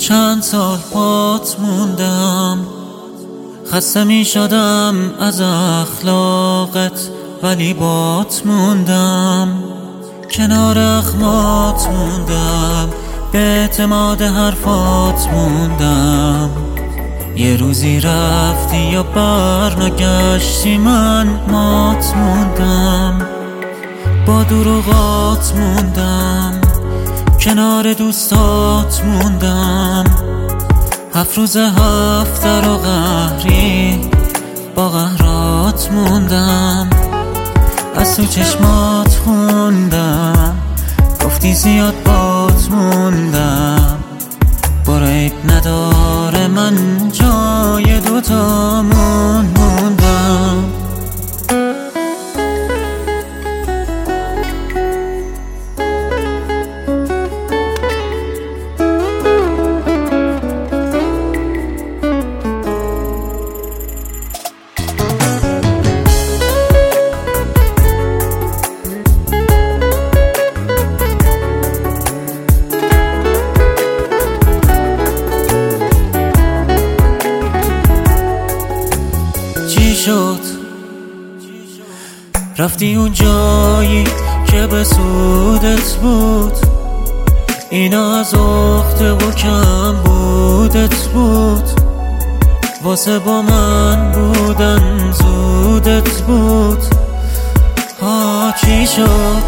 چند سال بات موندم، خسته می شدم از اخلاقت، ولی بات موندم. کنار اخمات موندم، به اعتماد حرفات موندم. یه روزی رفتی یا برنگشتی، من مات موندم. با دروغات موندم، کنار دوستات موندم. 7 روز هفته رو قهری با قهرات موندم. از تو چشمات خوندم، گفتی زیاد بات موندم. برو عیب نداره، من جای دوتامون موندم. شد رفتی اون جایی که به سودت بود، اینا از عقده و کم بودت بود. واسه با من بودن زودت بود. ها چی شد؟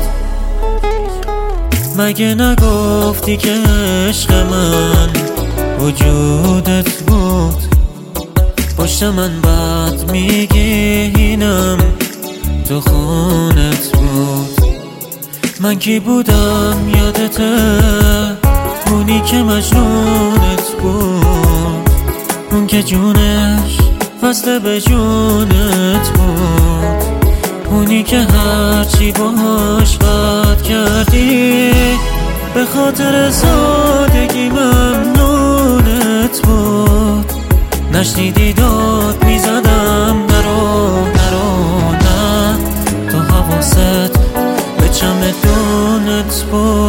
مگه نگفتی که عشق من وجودت بود؟ پشت من بد میگی، اینم تو خونت بود. من کی بودم یادته؟ اونی که مجنونت بود، اون که جونش وصله به جونت بود، اونی که هرچی باهاش بد کردی به خاطر سادگی ممنونت بود. نشنیدی داد میزدم نرو نرو نه، تو حواست به چمدونت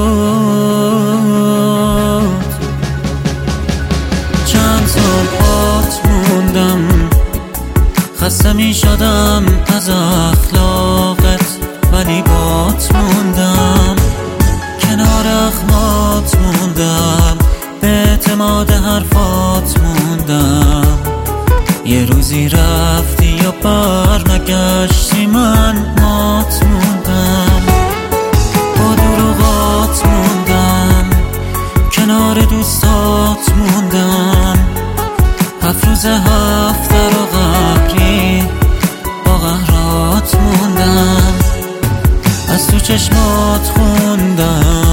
بود. چند سال بات موندم، خسته می شدم از اخلاقت، ولی بات موندم. کنار اخمات موندم، به اعتماد حرفات موندم. یه روزی رفتی یا برنگشتی، من مات موندم. با دروغات موندم، کنار دوستات موندم. 7 روز هفته رو قهری با قهرات موندم. از تو چشمات خوندم،